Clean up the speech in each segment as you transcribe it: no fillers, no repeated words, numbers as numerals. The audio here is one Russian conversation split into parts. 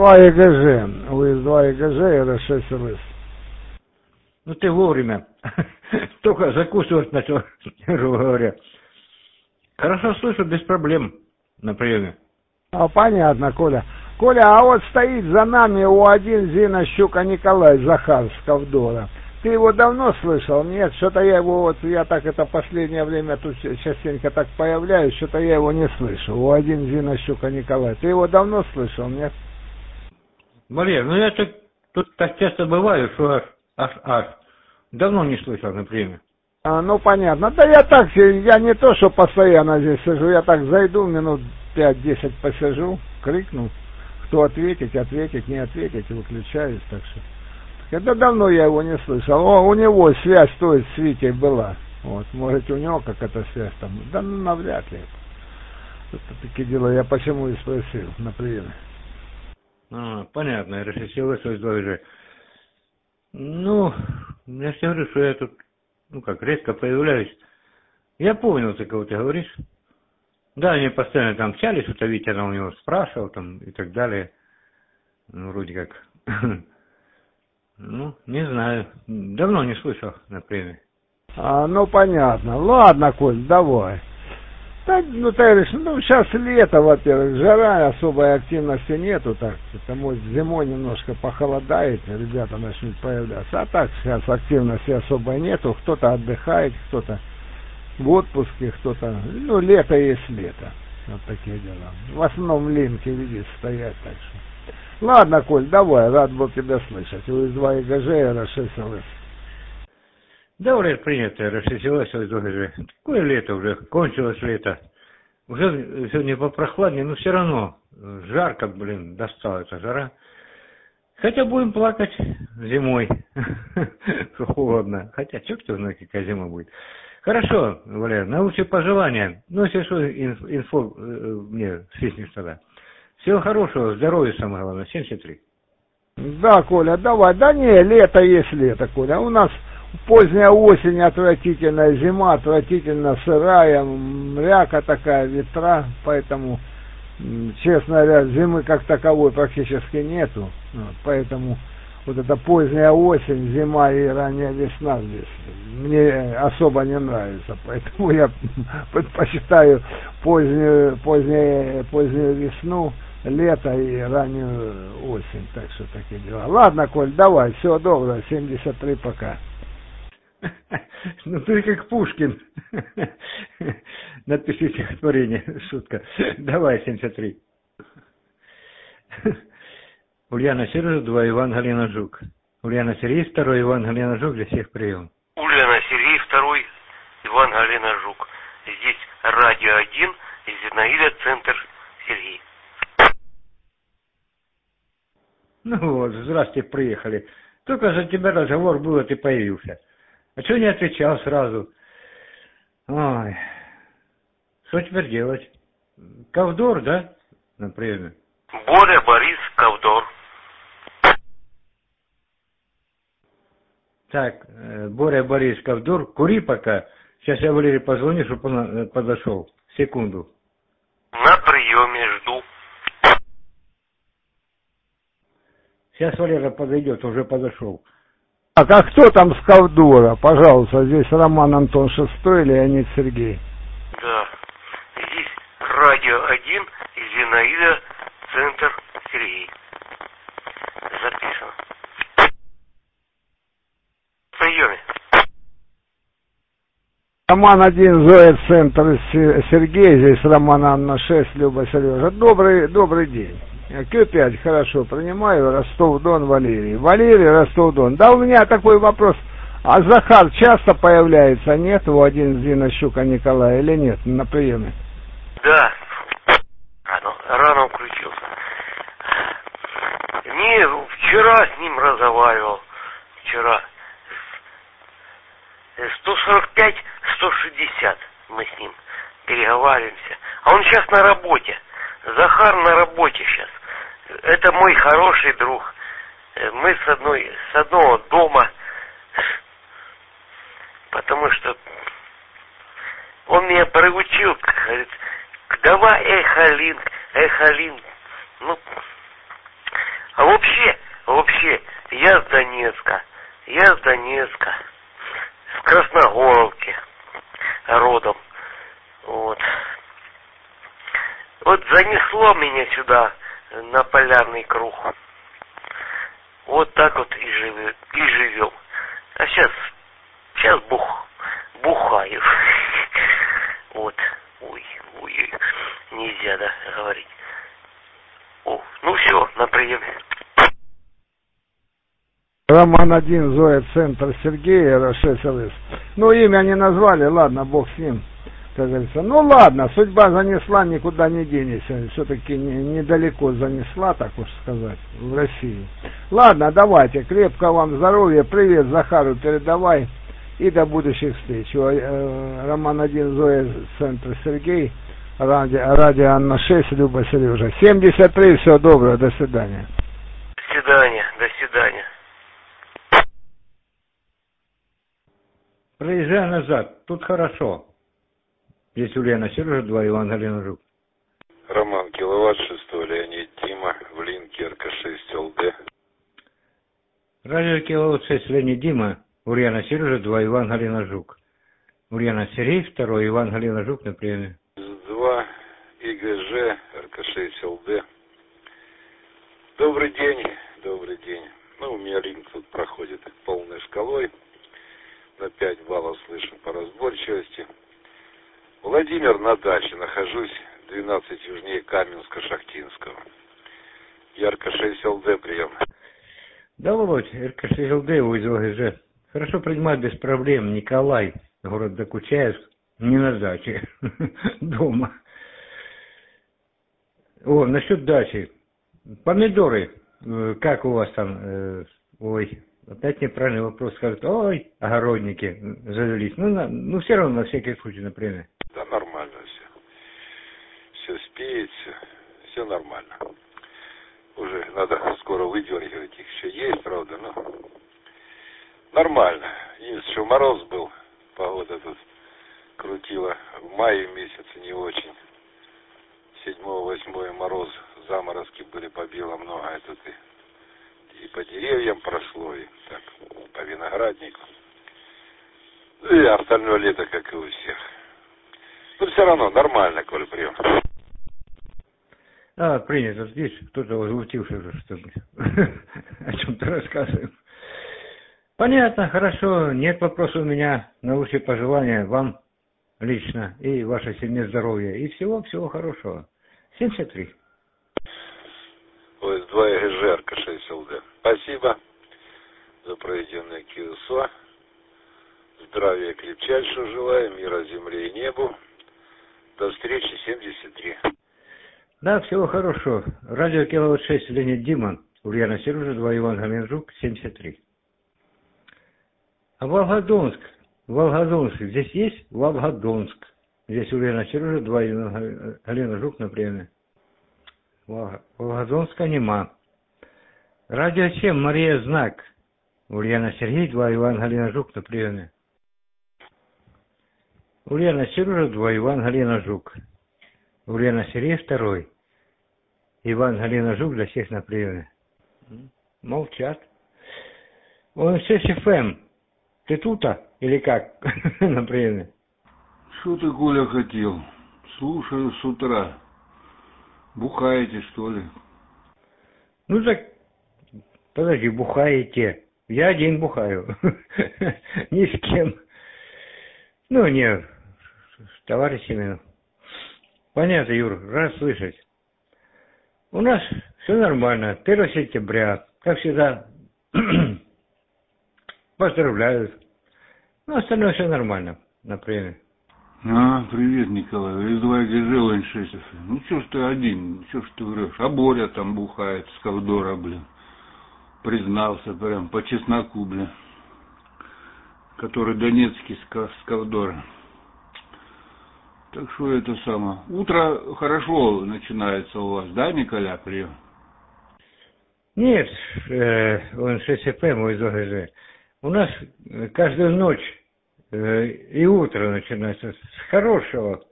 УС-2 ЕГЖ. УС-2 ЕГЖ и РС-6 ЛС. Ну ты вовремя. Только закусывать начал, грубо говоря. Хорошо слышу, без проблем на приеме. Понятно, Коля. Коля, а вот стоит за нами У1 Зина Щука Николай Захар с Ковдора. Ты его давно слышал? Нет, что-то я его, я так это последнее время тут частенько так появляюсь, что-то я его не слышу. У1 Зина Щука Николай. Ты его давно слышал, нет? Валер, ну я тут так часто бываю, что аж. Давно не слышал на приеме. Ну понятно. Да я так, я не то, что постоянно здесь сижу, я так зайду, минут 5-10 посижу, крикну. Кто ответить, не ответить, выключаюсь, так что. Это давно я его не слышал. У него связь той с Витей была. Вот, может, у него какая-то связь там. Да ну, навряд ли. Это такие дела. Я почему и спросил на приеме. Понятно, решил СС-2 Ну, я же говорю, что я тут, редко появляюсь. Я понял, ты кого ты говоришь. Да, они постоянно там общались, что-то Витя у него спрашивал там и так далее. Ну, вроде как. Ну, не знаю. Давно не слышал на приеме. Ну, понятно. Ладно, Коль, давай. Так, ну, ты говоришь, сейчас лето, во-первых, жара, особой активности нету, так, потому что зимой немножко похолодает, ребята начнут появляться. А так сейчас активности особой нету, кто-то отдыхает, кто-то в отпуске, кто-то, лето есть лето. Вот такие дела. В основном линки, видишь, стоят, так что. Ладно, Коль, давай, рад был тебя слышать. УС-2 ЕГЖ и РС-6 ЛС. Да, Валер, принято, расчесилось уже. Такое лето уже, кончилось лето. Уже сегодня попрохладнее, но все равно жарко, достала эта жара. Хотя будем плакать зимой, что холодно. Хотя, черт его знает, какая зима будет. Хорошо, Валер, наилучшие пожелания. Если что, инфо мне свистнешь тогда. Всего хорошего, здоровья самое главное, 73. Да, Коля, давай. Да не, лето есть лето, Коля. У нас поздняя осень, отвратительная зима, отвратительно сырая, мряка такая, ветра, поэтому, честно говоря, зимы как таковой практически нету. Поэтому вот эта поздняя осень, зима и ранняя весна здесь мне особо не нравится. Поэтому я предпочитаю позднюю весну, лето и раннюю осень. Так что такие дела. Ладно, Коль, давай, всего доброго, 73 пока. Ну ты как Пушкин. Надписи стихотворения, шутка. Давай, 73. Ульяна Сережа, 2, Иван Галина Жук. Ульяна Сергей, 2, Иван Галина Жук, для всех прием. Ульяна Сергей, 2, Иван Галина Жук. Здесь радио 1, Зинаида, центр Сергей. Ну вот, здравствуйте, приехали. Только за тебя разговор был, а ты появился. А что не отвечал сразу? Ой, что теперь делать? Ковдор, да, на приеме? Боря, Борис, Ковдор. Так, Боря, Борис, Ковдор, кури пока. Сейчас я Валерий позвоню, чтобы он подошел. Секунду. На приеме жду. Сейчас Валера подойдет, уже подошел. А кто там с Ковдора? Пожалуйста, здесь Роман Антон VI, Леонид Сергей. Да, здесь радио 1, Зинаида, центр Сергей. Записано. В приеме. Роман 1, Зоя, центр Сергей, здесь Роман Анна 6, Люба Сережа. Добрый день. Q5, хорошо, принимаю, Ростов-Дон, Валерий. Валерий, Ростов-Дон. Да, у меня такой вопрос. А Захар часто появляется, нет, у один Зина Щука Николая или нет на приеме? Да. Рано включился. Не, вчера с ним разговаривал. Вчера. 145-160 мы с ним переговариваемся. А он сейчас на работе. Захар на работе сейчас. Это мой хороший друг. Мы с одного дома. Потому что он меня приучил, говорит, давай, Эхалин. Ну, А вообще, я с Донецка. С Красногоровки родом. Вот. Вот занесло меня сюда, на полярный круг. Вот так вот и живем. А сейчас бухаю. Вот. Ой, нельзя, да, говорить. О, ну все, на приеме. Роман-1, Зоя, Центр, Сергей, РШ-СЛС. Ну, имя не назвали, ладно, бог с ним, как говорится. Ну, ладно, судьба занесла, никуда не денешься. Все-таки недалеко занесла, так уж сказать, в России. Ладно, давайте, крепкого вам здоровья, привет Захару передавай и до будущих встреч. Роман-1, Зоя, Центр, Сергей, радио Анна 6, Люба, Сережа. 73, всего доброго, до свидания. До свидания. Проезжай назад, тут хорошо. Здесь Ульяна Сережа, 2, Иван Галина Жук. Роман Киловатт, 6, Леонид Дима, в Линке, РК-6, ЛД. Радио Киловатт 6, Леонид Дима, Ульяна Сережа, 2, Иван Галина Жук. Ульяна Сергей, 2, Иван Галина Жук на приеме. 2, ИГЖ, РК-6, ЛД. Добрый день. Ну, у меня линк тут проходит полной шкалой. На 5 баллов слышим по разборчивости. Владимир, на даче нахожусь, 12 южнее Каменска-Шахтинского. РК-6 ЛД, прием. Да, Володь, РК-6 ЛД, из ОГЖ. Хорошо принимать без проблем. Николай, город Докучаевск, не на даче, дома. О, насчет дачи. Помидоры, как у вас там, ой, опять неправильный вопрос, скажут, ой, огородники завелись. Ну, все равно на всякий случай, например. Да, нормально все. Все спеет, все нормально. Уже надо скоро выдергивать их. Еще есть, правда, но нормально. Единственное, что мороз был, погода тут крутила. В мае месяце не очень. 7-8 мороз, заморозки были по белому много. Это и по деревьям прошло, и так, по винограднику. И остальное лето, как и у всех. Но все равно нормально, Коля, прием. Принято. Здесь кто-то возмутился уже, что мы о чем-то рассказываем. Понятно, хорошо. Нет вопросов у меня. Наилучшие пожелания вам лично и вашей семье здоровья. И всего хорошего. 73. ОС-2 ИГЖ, РК-6 ЛД. Спасибо за проведенное КСО. Здравия крепчайшего желаю, мира земле и небу. До встречи, 73. Да, всего хорошего. Радио Киловатт 6, Леонид Дима, Ульяна Сережа, 2, Иван Галин Жук, 73. А Волгодонск, здесь есть Волгодонск. Здесь Ульяна Сережа, 2, Иван Галин Жук на приеме. Волгодонска нема. Радио 7, Мария Знак, Ульяна Сергей, 2, Иван Галина Жук на приеме. Ульяна Сережа, 2, Иван Галина Жук. Ульяна Сергей, 2. Иван Галина Жук для всех на приеме. Молчат. Он ССФМ. Ты тут-то или как на приеме? Что ты, Коля, хотел? Слушаю с утра. Бухаете, что ли? Ну так, подожди, бухаете. Я один бухаю. Ни с кем. Ну, нет, с товарищами. Понятно, Юр, рад слышать. У нас все нормально. 1 сентября, как всегда, поздравляют. Ну, остальное все нормально на приеме. Привет, Николай. Из-2 ГЖ ЛН6. Ну, что ж ты один? Что ж ты врешь? А Боря там бухает с Ковдора, блин. Признался прям по чесноку, блин. Который донецкий с Ковдора. Так что это самое. Утро хорошо начинается у вас, да, Николя, прием? Нет, он 6ФМ из ОГЖ. У нас каждую ночь и утро начинается с хорошего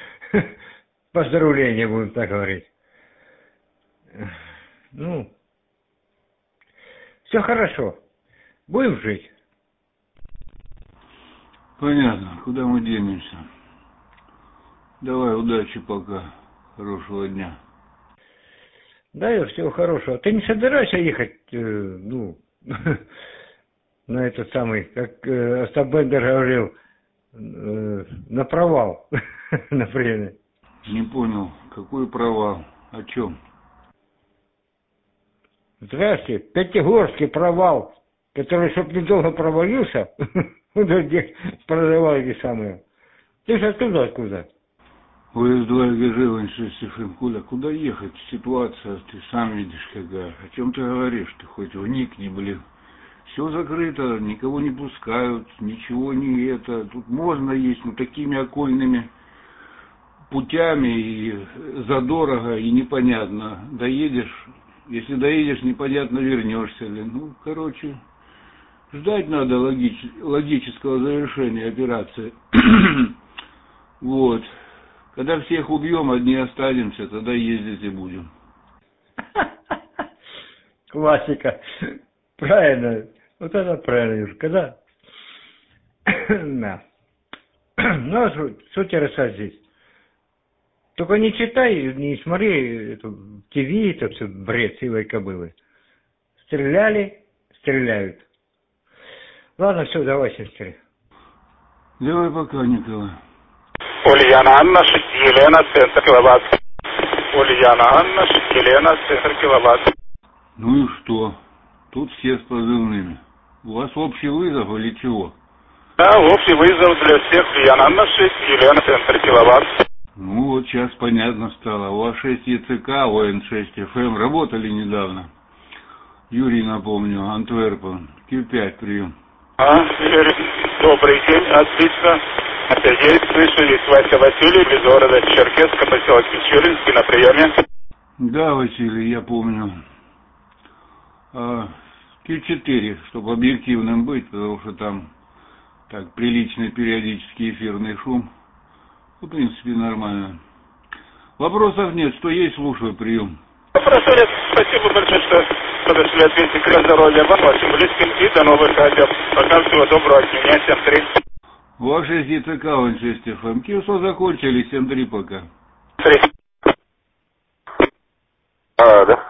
поздравления, будем так говорить. Ну, Все хорошо. Будем жить. Понятно. Куда мы денемся? Давай, удачи пока. Хорошего дня. Да, и всего хорошего. Ты не собираешься ехать, ну, на этот самый, как Остап Бендер говорил, на провал, например? Не понял, какой провал? О чем? Здрасте, Пятигорский провал, который, чтоб недолго провалился, где прорывал эти самые. Ты же откуда? ОС-2 ГЖ 16 ФМ. Коля, куда ехать? Ситуация, ты сам видишь какая. О чем ты говоришь? Ты хоть вникни, блин. Все закрыто, никого не пускают, ничего не это. Тут можно есть, но такими окольными путями и задорого, и непонятно. Доедешь, если доедешь, непонятно вернешься ли. Ну, короче, ждать надо логического завершения операции. Вот. Когда всех убьем, одни останемся, тогда ездить и будем. Классика. Правильно. Вот это правильно, Юрка, да? Да. Ну, что тебе рассказать здесь? Только не читай, не смотри эту ТВ, это все бред сивой кобылы. Стреляли, стреляют. Ладно, все, давай, сестре. Давай пока, Николай. Ульяна Анна, Елена, центр киловатт. Ульяна Анна, Елена, центр киловатт. Ну и что? Тут все с позывными. У вас общий вызов или чего? Да, общий вызов для всех. Ульяна Анна, Елена, центр киловатт. Ну вот сейчас понятно стало. У вас 6 ЕЦК, ОН6 ФМ работали недавно. Юрий, напомню, Антверпен, Q5 прием. Юрий, добрый день, отлично. Опять есть, слышу, есть Вася Василий из города Черкесска, поселок Печоринский, на приеме. Да, Василий, я помню. Q4, чтобы объективным быть, потому что там так приличный периодический эфирный шум. В принципе, нормально. Вопросов нет, что есть, слушаю, прием. Вопросов нет, спасибо большое, что подошли ответить для здоровья вам, вашим близким и до новых радио. Пока, всего доброго от меня, 7-3. Ваши ЕЦК, ОН6 ФМ. Киусо закончили, 7-3 пока. 3. Да.